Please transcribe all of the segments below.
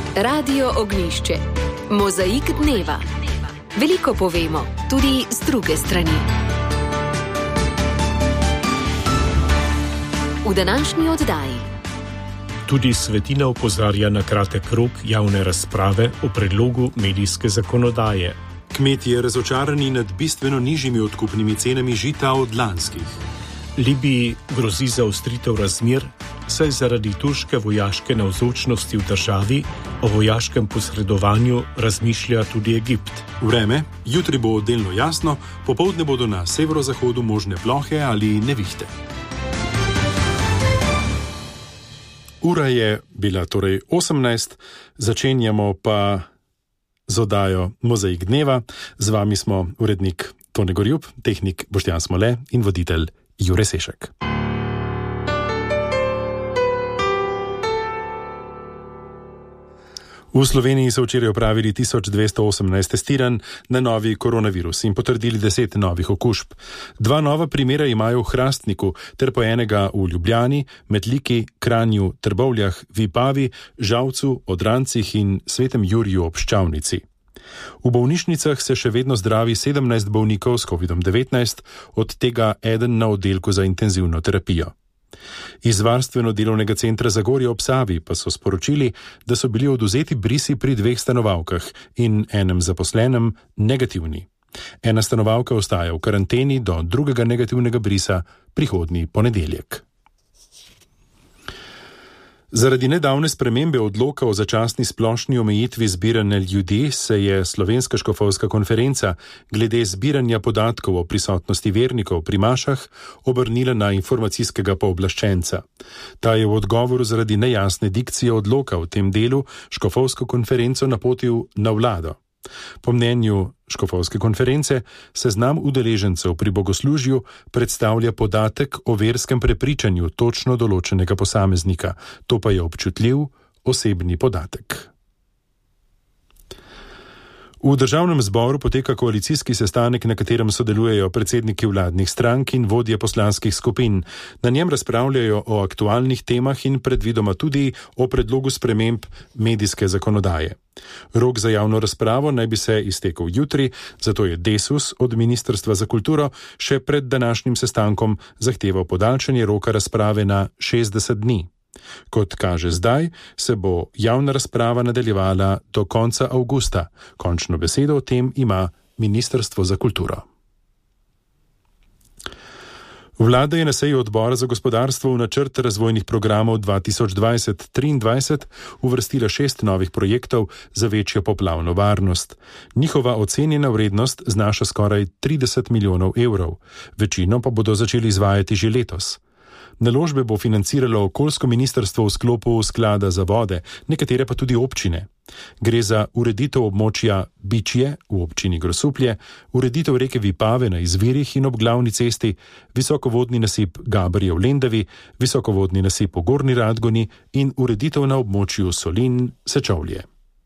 Radio Ognjišče. Mozaik dneva. Veliko povemo, tudi z druge strani. V današnji oddaji. Tudi Svetina opozarja na kratek rok javne razprave o predlogu medijske zakonodaje. Kmetje razočarani nad bistveno nižjimi odkupnimi cenami žita od lanskih. Libiji grozi zaostritev razmer, saj zaradi turške vojaške navzočnosti v državi o vojaškem posredovanju razmišlja tudi Egipt. Vreme, jutri bo delno jasno, popoldne bodo na severozahodu možne plohe ali nevihte. Ura je bila torej 18, začenjamo pa z oddajo Mozaik dneva. Z vami smo urednik Tone Gorjup, tehnik Boštjan Smole in voditelj Jure Sešek. V Sloveniji so včeraj opravili 1218 testiranj na novi koronavirus in potrdili 10 novih okužb. 2 nova primera imajo v Hrastniku, ter po enega v Ljubljani, Metliki, Kranju, Trbovljah, Vipavi, Žalcu, Odrancih in Svetem Juriju ob Ščavnici. V bolnišnicah se še vedno zdravi 17 bolnikov s COVID-19, od tega eden na oddelku za intenzivno terapijo. Iz Varstveno-delovnega centra Zagorje ob Savi pa so sporočili, da so bili odvzeti brisi pri 2 stanovalkah in enem zaposlenem negativni. Ena stanovalka ostaja v karanteni do drugega negativnega brisa prihodnji ponedeljek. Zaradi nedavne spremembe odloka o začasni splošni omejitvi zbiranja ljudi se je Slovenska škofovska konferenca glede zbiranja podatkov o prisotnosti vernikov pri mašah obrnila na informacijskega pooblaščenca. Ta je v odgovoru zaradi nejasne dikcije odloka v tem delu škofovsko konferenco napotil na vlado. Po mnenju škofovske konference seznam udeležencev pri bogoslužju predstavlja podatek o verskem prepričanju točno določenega posameznika, to pa je občutljiv osebni podatek. V državnem zboru poteka koalicijski sestanek, na katerem sodelujejo predsedniki vladnih strank in vodje poslanskih skupin. Na njem razpravljajo o aktualnih temah in predvidoma tudi o predlogu sprememb medijske zakonodaje. Rok za javno razpravo naj bi se iztekel jutri, zato je Desus od Ministrstva za kulturo še pred današnjim sestankom zahteval podaljšanje roka razprave na 60 dni. Kot kaže zdaj, se bo javna razprava nadaljevala do konca avgusta. Končno besedo o tem ima Ministrstvo za kulturo. Vlada je na seji odbora za gospodarstvo v načrt razvojnih programov 2020-2023 uvrstila 6 novih projektov za večjo poplavno varnost. Njihova ocenjena vrednost znaša skoraj 30 milijonov evrov, večino pa bodo začeli izvajati že letos. Naložbe bo financiralo okoljsko ministrstvo v sklopu sklada za vode, nekatere pa tudi občine. Gre za ureditev območja Bičje v občini Grosuplje, ureditev reke Vipave na izvirih in ob glavni cesti, visokovodni nasip Gabrije v Lendavi, visokovodni nasip v Gornji Radgoni in ureditev na območju Solin Sečovlje.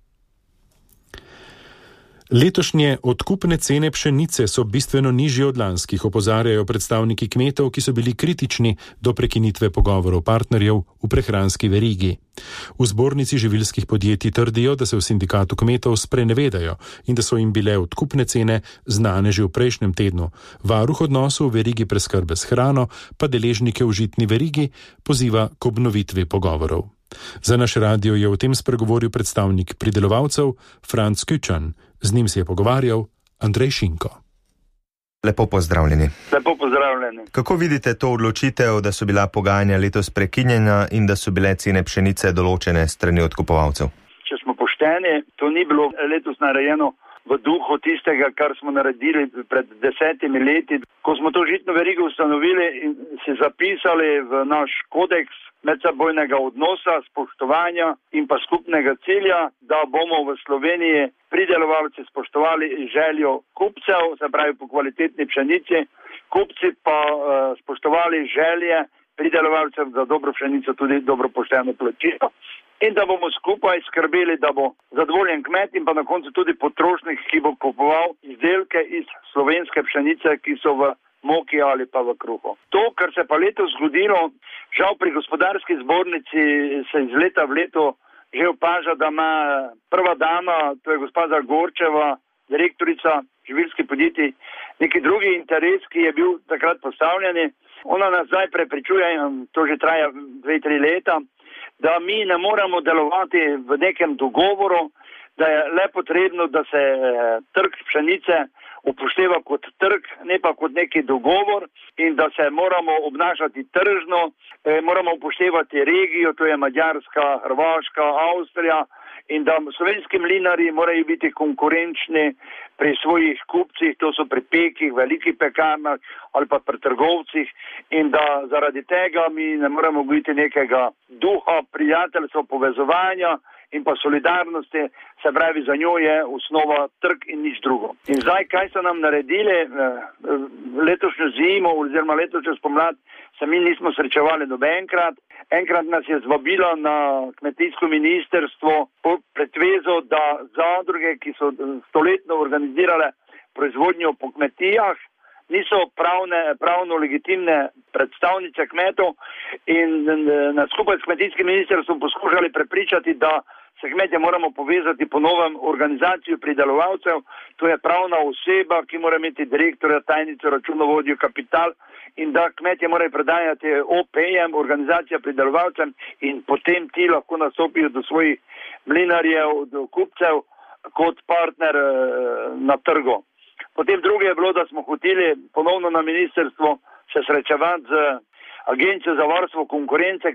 Letošnje odkupne cene pšenice so bistveno nižje od lanskih, opozarjajo predstavniki kmetov, ki so bili kritični do prekinitve pogovorov partnerjev v prehranski verigi. V zbornici živilskih podjetij trdijo, da se v sindikatu kmetov sprenevedajo in da so jim bile odkupne cene znane že v prejšnjem tednu. Varuh odnosov v verigi preskrbe s hrano pa deležnike v žitni verigi poziva k obnovitvi pogovorov. Za naš radio je o tem spregovoril predstavnik pridelovalcev Franc Küčan. Z njim se je pogovarjal Andrej Šinko. Lepo pozdravljeni. Lepo pozdravljeni. Kako vidite to odločitev, da so bila pogajanja letos prekinjena in da so bile cene pšenice določene strani odkupovalcev? Če smo pošteni, to ni bilo letos narejeno v duhu tistega, kar smo naredili pred 10 leti, ko smo to žitno verigo ustanovili in si zapisali v naš kodeks medsebojnega odnosa, spoštovanja in pa skupnega cilja, da bomo v Sloveniji pridelovalci spoštovali željo kupcev, se pravi po kvalitetni pšenici, kupci pa spoštovali želje pridelovalcev za dobro pšenico, tudi dobro pošteno plačilo. In da bomo skupaj skrbeli, da bo zadovoljen kmet in pa na koncu tudi potrošnik, ki bo kupoval izdelke iz slovenske pšenice, ki so v moki ali pa v kruhu. To, kar se pa letos zgodilo, žal pri gospodarski zbornici se iz leta v leto že opaža, da ima prva dama, to je gospa Gorčeva, direktorica živilskih podjetij, neki drugi interes, ki je bil takrat postavljen. Ona nas zdaj prepričuje, to že traja 2-3 leta, da mi ne moramo delovati v nekem dogovoru, da je le potrebno, da se trg pšenice upošteva kot trg, ne pa kot neki dogovor, in da se moramo obnašati tržno, moramo upoštevati regijo, to je Madžarska, Hrvaška, Avstrija, in da slovenski mlinarji morajo biti konkurenčni pri svojih kupcih, to so pri pekih, velikih pekarnah ali pa pri trgovcih, in da zaradi tega mi ne moramo biti nekega duha prijateljstva, povezovanja in pa solidarnosti, se pravi, za njo je osnova trg in nič drugo. In zdaj, kaj so nam naredili letošnjo zimo oziroma letošnjo spomlad, se mi nismo srečevali nobenkrat. Enkrat nas je zvabila na kmetijsko ministrstvo pod pretvezo, da zadruge, ki so stoletno organizirale proizvodnjo po kmetijah, niso pravno legitimne predstavnice kmetov, in skupaj s kmetijskim ministrstvom poskušali prepričati, da se kmetje moramo povezati po novem organizacijo pridelovalcev, to je pravna oseba, ki mora imeti direktorja, tajnico, računovodjo, kapital, in da kmetje morajo predajati OPM, organizacija pridelovalcem, in potem ti lahko nastopijo do svojih mlinarjev, do kupcev kot partner na trgu. Potem drugo je bilo, da smo hoteli ponovno na ministrstvo se srečevati z Agencijo za varstvo konkurence,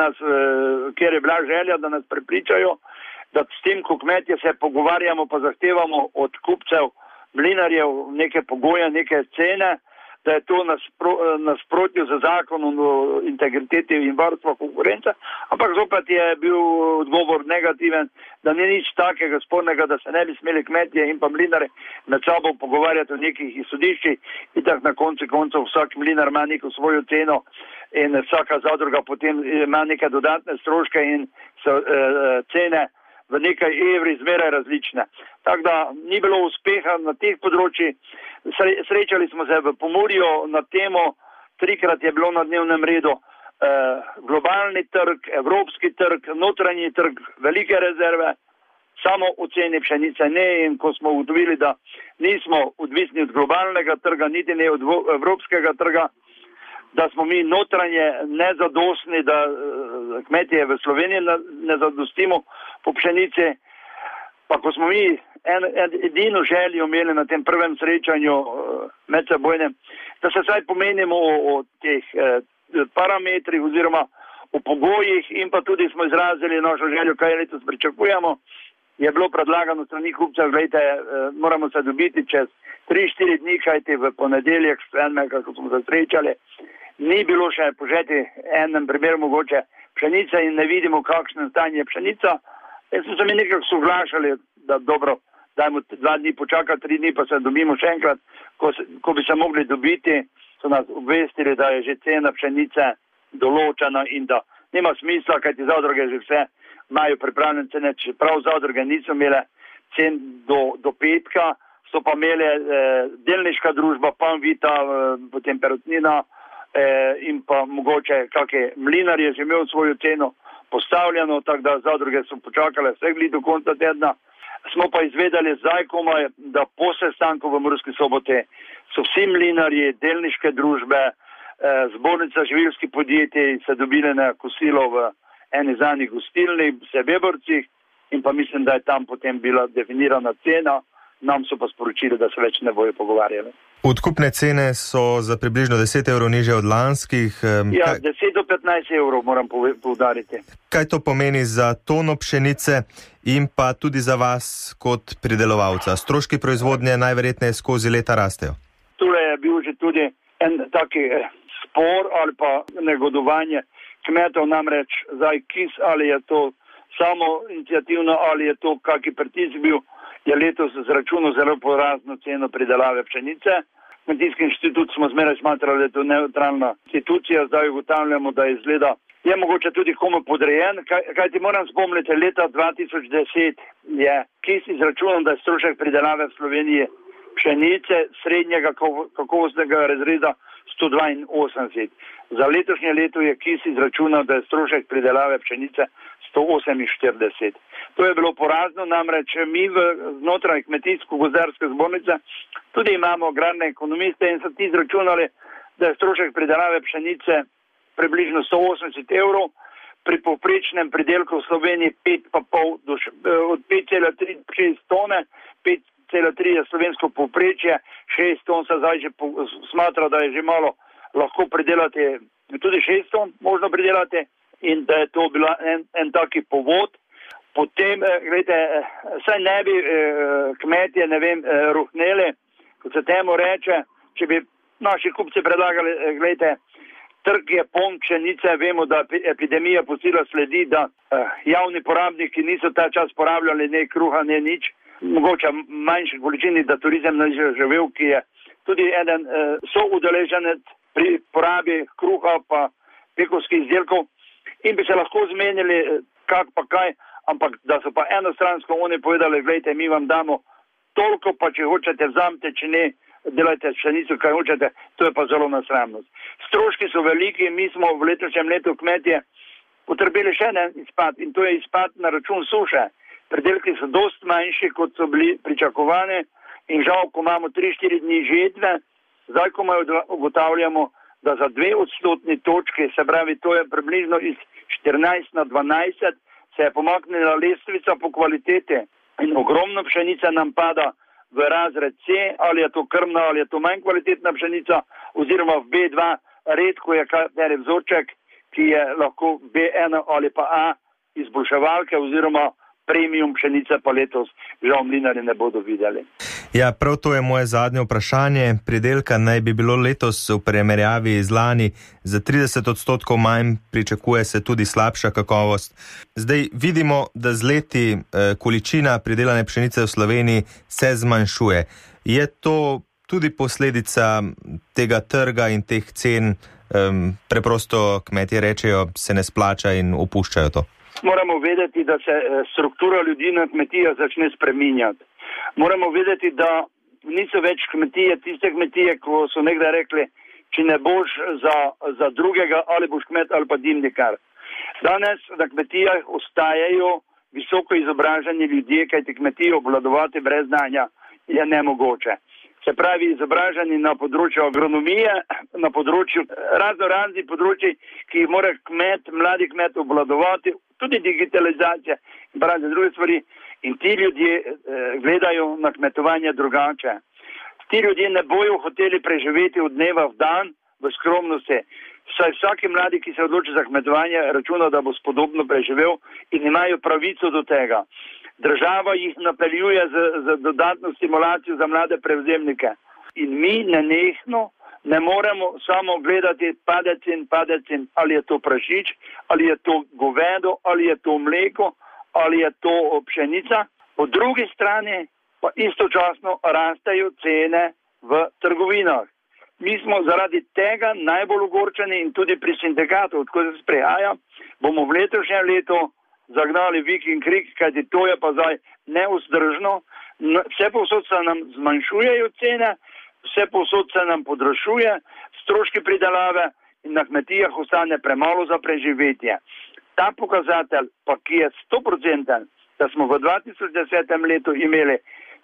kjer je bila želja, da nas prepričajo, da s tem, ko kmetje se pogovarjamo, pa zahtevamo od kupcev, mlinarjev neke pogoje, neke cene, da je to nasprotju z zakonom o integriteti in varstva konkurence, ampak zopet je bil odgovor negativen, da ni nič takega spornega, da se ne bi smeli kmetje in pa mlinari med sabo pogovarjati o nekih izhodiščih, in tako na koncu koncev vsak mlinar ima neko svojo ceno in vsaka zadruga potem ima neke dodatne stroške in so cene v nekaj evri zmeraj različne. Tako da ni bilo uspeha na teh področjih. Srečali smo se v Pomurju na temo, 3-krat je bilo na dnevnem redu globalni trg, evropski trg, notranji trg, velike rezerve, samo o ceni pšenice ne, in ko smo ugotovili, da nismo odvisni od globalnega trga, niti ne od evropskega trga, da smo mi notranje nezadostni, da kmetje v Sloveniji ne zadostimo po pšenici, pa ko smo mi edino željo imeli na tem prvem srečanju medsebojnem, da se vsaj pomenimo o teh parametrih oziroma o pogojih, in pa tudi smo izrazili našo željo, kaj letos pričakujemo, je bilo predlagano strani kupcev, gledajte, moramo se dobiti čez 3-4 dni, kajti v ponedeljek, ko smo se srečali, ni bilo še požeti enem primeru mogoče pšenice in ne vidimo, kakšno stanje je pšenica. In smo se mi nekako soglašali, da dobro, dajmo 2 dni počakati, 3 dni pa se dobimo še enkrat, ko bi se mogli dobiti, so nas obvestili, da je že cena pšenice določena in da nima smisla, kajti zadruge že vse imajo pripravljene cene, čeprav zadruge niso imele cen do petka, so pa imele delniška družba Panvita, potem Perutnina, in pa mogoče kakšne mlinar je že imel svojo ceno postavljeno, tako da zadruge so počakale vse glih do konca tedna. Smo pa izvedeli zdaj komaj, da po sestanku v Murski Soboti so vsi mlinarji, delniške družbe, zbornica živilskih podjetij se dobili na kosilo v eni znanih gostilni, v Sebeborcih, in pa mislim, da je tam potem bila definirana cena, nam so pa sporočili, da se več ne bojo pogovarjali. Odkupne cene so za približno 10 evrov nižje od lanskih. Ja, 10 do 15 evrov moram poudariti. Kaj to pomeni za tono pšenice in pa tudi za vas kot pridelovalca? Stroški proizvodnje najverjetneje skozi leta rastejo. Tule je bil že tudi en taki spor ali pa negodovanje kmetov, namreč zdaj kis, ali je to samo iniciativno ali je to kaki pritisk bil, je letos zračunal zelo porazno ceno pridelave pšenice. Kmetijski inštitut smo zmeraj smatrali, da je to neutralna institucija, zdaj ugotavljamo, da izgleda, je mogoče tudi komu podrejen, kajti moram spomniti, leta 2010 je KIS izračunal, da je strošek pridelave v Sloveniji pšenice srednjega kakovostnega razreda 182. Za letošnje leto je KIS izračunal, da je strošek pridelave pšenice 148. To je bilo porazno, namreč mi znotraj Kmetijsko-gozdarske zbornice tudi imamo agrarne ekonomiste in so ti izračunali, da je strošek pridelave pšenice približno 180 evrov, pri povprečnem pridelku v Sloveniji 5,5 od 5,3 do 6 tone, 5,3 je slovensko povprečje, 6 ton se zdaj že smatra, da je že malo lahko pridelati, tudi 6 ton možno pridelati in da je to bila en taki povod. Potem, gledajte, saj ne bi kmetje, ruhneli, kot se temu reče, če bi naši kupci predlagali, gledajte, trg je poln pšenice, vemo, da epidemija pustila sledi, da javni porabniki niso ta čas porabljali ne kruha, ne nič, mogoče manjši količini, da turizem ne živel, ki je tudi eden soudeleženec pri porabi kruha pa pekovskih izdelkov in bi se lahko zmenili kak pa kaj, ampak da so pa enostransko oni povedali, gledajte, mi vam damo toliko, pa če hočete vzamete, če ne, delajte pšenico, kaj hočete, to je pa zelo nasramnost. Stroški so veliki, mi smo v letošnjem letu kmetje potrebili še en izpad in to je izpad na račun suše. Pridelki so dost manjši, kot so bili pričakovani in žal, ko imamo 3-4 dni žetve, zdaj, ko ugotavljamo, da za 2 odstotni točki, se pravi, to je približno iz 14 na 12, se je pomaknila lestvica po kvaliteti in ogromno pšenica nam pada v razred C, ali je to krmna, ali je to manj kvalitetna pšenica, oziroma v B2, redko je kateri vzorček, ki je lahko B1 ali pa A izboljševalke oziroma premium pšenice pa letos žal mlinarji ne bodo videli. Ja, prav to je moje zadnje vprašanje. Pridelka naj bi bilo letos v primerjavi z lani za 30% manj, pričakuje se tudi slabša kakovost. Zdaj vidimo, da z leti količina pridelane pšenice v Sloveniji se zmanjšuje. Je to tudi posledica tega trga in teh cen, preprosto kmetje rečejo, se ne splača in opuščajo to? Moramo vedeti, da se struktura ljudi na kmetijah začne spreminjati. Moramo vedeti, da niso več kmetije, tiste kmetije, ko so nekdaj rekli, če ne boš za drugega, ali boš kmet ali pa dimnikar. Danes na kmetijah ostajajo visoko izobraženi ljudje, kajti kmetijo obvladovati brez znanja je nemogoče. Se pravi, izobraženi na področju agronomije, na področju raznoraznih področji, ki jih mora mladi kmet obvladovati, tudi digitalizacija in razne druge stvari. In ti ljudje gledajo na kmetovanje drugače. Ti ljudje ne bojo hoteli preživeti od dneva v dan v skromnosti. Saj vsaki mladi, ki se odloči za kmetovanje, računa, da bo spodobno preživel in imajo pravico do tega. Država jih napeljuje z dodatno stimulacijo za mlade prevzemnike. In mi nenehno ne moremo samo gledati padec in ali je to prašič, ali je to govedo, ali je to mleko, ali je to pšenica. Po drugi strani pa istočasno rastejo cene v trgovinah. Mi smo zaradi tega najbolj ogorčeni in tudi pri sindikatu, odkud se sprehaja, bomo v letošnjem letu zagnali vik in krik, kajti to je pa zdaj neuzdržno. Vse povsod se nam zmanjšujejo cene, vse povsod se nam podražuje, stroški pridelave in na kmetijah ostane premalo za preživetje. Ta pokazatelj pa, ki je 100%, da smo v 2010 letu imeli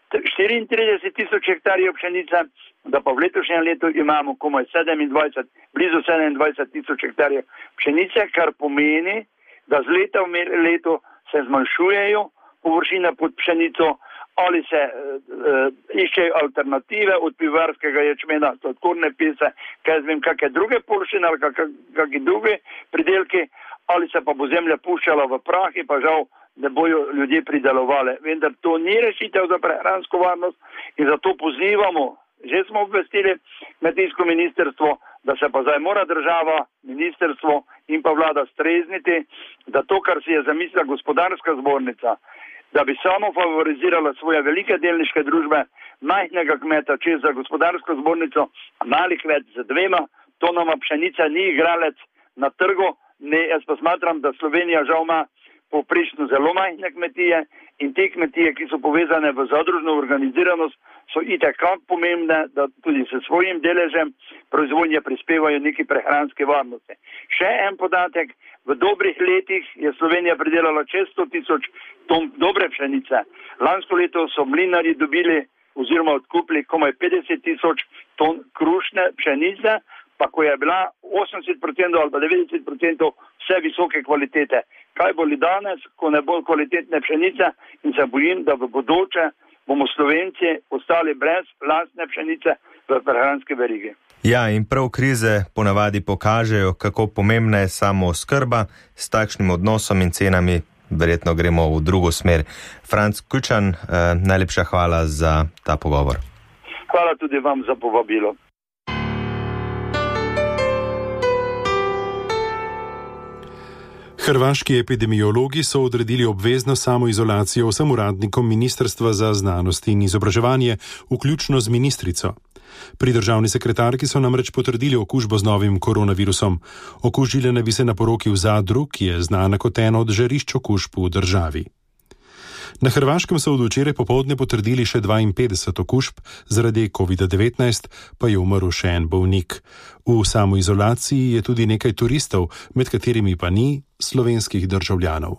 34 tisoč hektarjev pšenice, da pa v letošnjem letu imamo komaj blizu 27 tisoč hektarjev pšenice, kar pomeni, da z leta v leto se zmanjšujejo površine pod pšenico ali se iščejo alternative od pivarskega ječmena, sladkorne pese, kakšne druge površine ali kakšne druge pridelke, ali se pa bo zemlja puščala v prah in pa žal ne bojo ljudje pridelovali. Vendar to ni rešitev za prehransko varnost in zato pozivamo, že smo obvestili kmetijsko ministrstvo, da se pa zdaj mora država, ministrstvo in pa vlada strezniti, da to, kar si je zamislila gospodarska zbornica, da bi samo favorizirala svoje velike delniške družbe, majhnega kmeta, če za gospodarsko zbornico mali kmet z 2 tonama pšenice ni igralec na trgu. Ne, jaz pa smatram, da Slovenija žal ima povprečno zelo majhne kmetije in te kmetije, ki so povezane v zadružno organiziranost, so itak pomembne, da tudi s svojim deležem proizvodnje prispevajo neki prehranske varnosti. Še en podatek, v dobrih letih je Slovenija pridelala čez 100,000 ton dobre pšenice. Lansko leto so mlinarji dobili oziroma odkupili komaj 50,000 ton krušne pšenice, pa ko je bila 80% ali pa 90% vse visoke kvalitete. Kaj bo li danes, ko ne bo kvalitetne pšenice, in se bojim, da v bodoče bomo Slovenci ostali brez lastne pšenice v prehranski verigi. Ja, in prav krize ponavadi pokažejo, kako pomembna je samooskrba. S takšnim odnosom in cenami verjetno gremo v drugo smer. Franc Kučan, najlepša hvala za ta pogovor. Hvala tudi vam za povabilo. Hrvaški epidemiologi so odredili obvezno samoizolacijo vsem uradnikom Ministrstva za znanost in izobraževanje, vključno z ministrico. Pri državni sekretarki so namreč potrdili okužbo z novim koronavirusom. Okužile naj bi se na poroki v Zadru, ki je znana kot eno od žarišč okužb v državi. Na Hrvaškem so od včeraj popoldne potrdili še 52 okužb, zaradi COVID-19 pa je umrl še en bolnik. V samoizolaciji je tudi nekaj turistov, med katerimi pa ni slovenskih državljanov.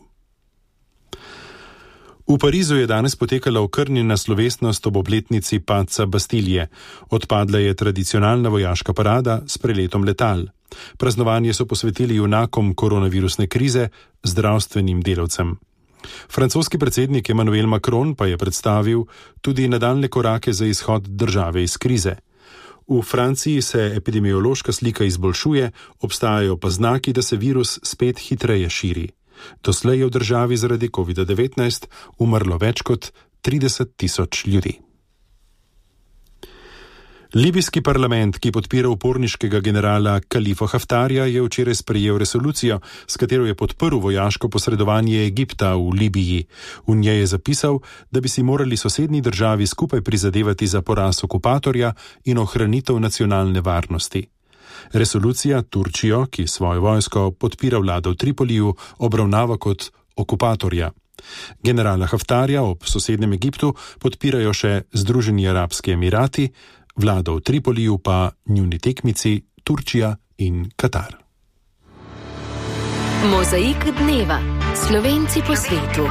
V Parizu je danes potekala okrnjena slovesnost ob obletnici padca Bastilje. Odpadla je tradicionalna vojaška parada s preletom letal. Praznovanje so posvetili junakom koronavirusne krize, zdravstvenim delavcem. Francoski predsednik Emmanuel Macron pa je predstavil tudi nadaljne korake za izhod države iz krize. V Franciji se epidemiološka slika izboljšuje, obstajajo pa znaki, da se virus spet hitreje širi. Doslej je v državi zaradi COVID-19 umrlo več kot 30,000 ljudi. Libijski parlament, ki podpira uporniškega generala Khalifa Haftarja, je včeraj sprejel resolucijo, s katero je podprl vojaško posredovanje Egipta v Libiji. V njej je zapisal, da bi si morali sosednji državi skupaj prizadevati za poraz okupatorja in ohranitev nacionalne varnosti. Resolucija Turčijo, ki svojo vojsko podpira vlado v Tripoliju, obravnava kot okupatorja. Generala Haftarja ob sosednjem Egiptu podpirajo še Združeni arabski emirati, vlado v Tripoliju pa njuni tekmici Turčija in Katar. Mozaik dneva. Slovenci po svetu.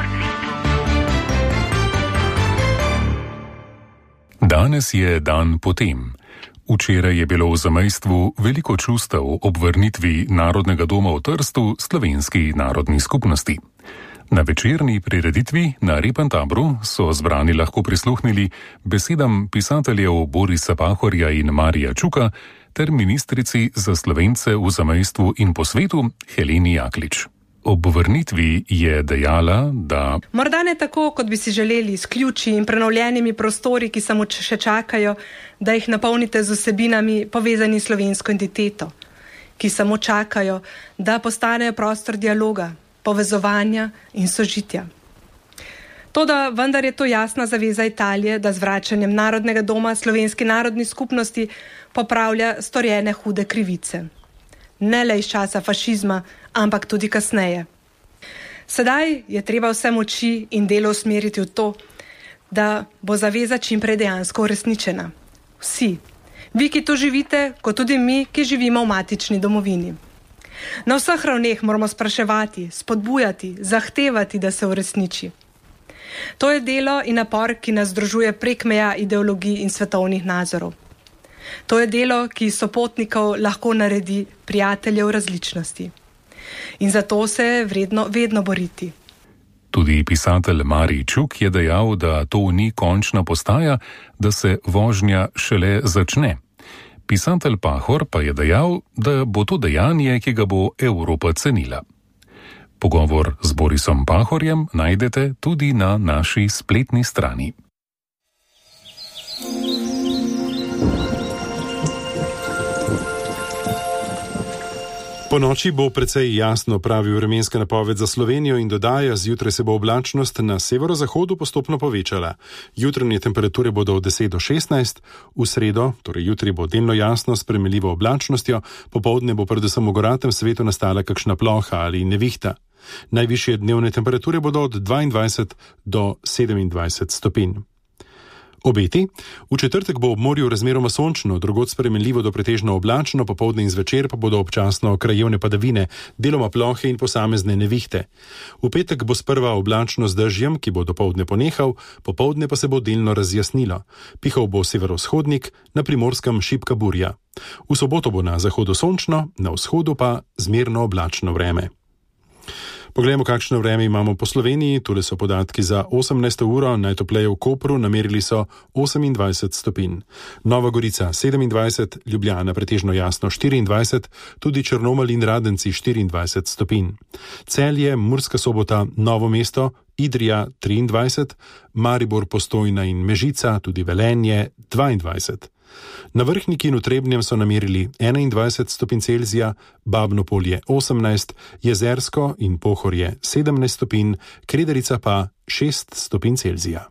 Danes je dan potem. Včeraj je bilo v zamejstvu veliko čustev ob vrnitvi Narodnega doma v Trstu slovenski narodni skupnosti. Na večerni prireditvi na Repem tabru so zbrani lahko prisluhnili besedam pisateljev Borisa Pahorja in Marija Čuka ter ministrici za Slovence v zamejstvu in po svetu Heleni Jaklič. Ob vrnitvi je dejala, da morda ne tako, kot bi si želeli, s ključi in prenovljenimi prostori, ki samo še čakajo, da jih napolnite z vsebinami povezani s slovensko identiteto, ki samo čakajo, da postanejo prostor dialoga, povezovanja in sožitja. Toda vendar je to jasna zaveza Italije, da z vračanjem Narodnega doma slovenski narodni skupnosti popravlja storjene hude krivice. Ne le iz časa fašizma, ampak tudi kasneje. Sedaj je treba vse moči in delo usmeriti v to, da bo zaveza čim prej dejansko uresničena. Vsi, vi, ki tu živite, kot tudi mi, ki živimo v matični domovini. Na vseh ravneh moramo spraševati, spodbujati, zahtevati, da se uresniči. To je delo in napor, ki nas združuje prek meja ideologij in svetovnih nazorov. To je delo, ki iz sopotnikov lahko naredi prijatelje v različnosti. In zato se je vredno vedno boriti. Tudi pisatelj Marij Čuk je dejal, da to ni končna postaja, da se vožnja šele začne. Pisatelj Pahor pa je dejal, da bo to dejanje, ki ga bo Evropa cenila. Pogovor z Borisom Pahorjem najdete tudi na naši spletni strani. Po noči bo precej jasno, pravi vremenska napoved za Slovenijo in dodaja, zjutraj se bo oblačnost na severozahodu postopno povečala. Jutranje temperature bodo od 10 do 16, v sredo, torej jutri bo delno jasno s premljivo oblačnostjo, popoldne bo predvsem v goratem svetu nastala kakšna ploha ali nevihta. Najvišje dnevne temperature bodo od 22 do 27 stopinj. Obeti. V četrtek bo ob morju razmeroma sončno, drugod spremenljivo do pretežno oblačno, popoldne in zvečer pa bodo občasno krajevne padavine, deloma plohe in posamezne nevihte. V petek bo sprva oblačno z dežjem, ki bo dopoldne ponehal, popoldne pa se bo delno razjasnilo. Pihal bo severovzhodnik, na Primorskem šibka burja. V soboto bo na zahodu sončno, na vzhodu pa zmerno oblačno vreme. Poglejmo, kakšno vreme imamo po Sloveniji. Tule so podatki za 18. uro, najtopleje v Kopru, namerili so 28 stopinj. Nova Gorica 27, Ljubljana pretežno jasno 24, tudi Črnomelj in Radenci 24 stopinj. Celje, Murska Sobota, Novo mesto, Idrija 23, Maribor, Postojna in Mežica, tudi Velenje 22. Na Vrhniki in v Trebnjem so namerili 21 stopinj Celzija, Babno Polje 18, Jezersko in Pohorje 17 stopinj, Krederica pa 6 stopinj Celzija.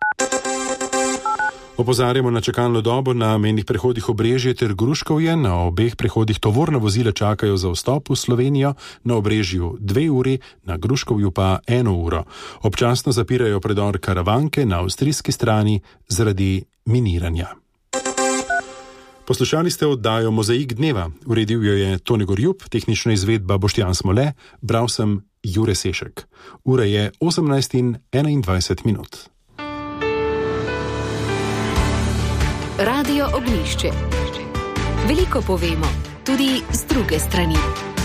Opozarjamo na čakalno dobo na mejnih prehodih Obrežje ter Gruškovje. Na obeh prehodih tovorna vozila čakajo za vstop v Slovenijo, na Obrežju 2 uri, na Gruškovju pa 1 uro. Občasno zapirajo predor Karavanke na avstrijski strani zaradi miniranja. Poslušali ste oddajo Mozaik dneva. Uredil jo je Tone Gorjup, tehnična izvedba Boštjan Smole, bral sem Jure Sešek. Ura je 18:21. Radio Ognjišče. Veliko povemo, tudi z druge strani.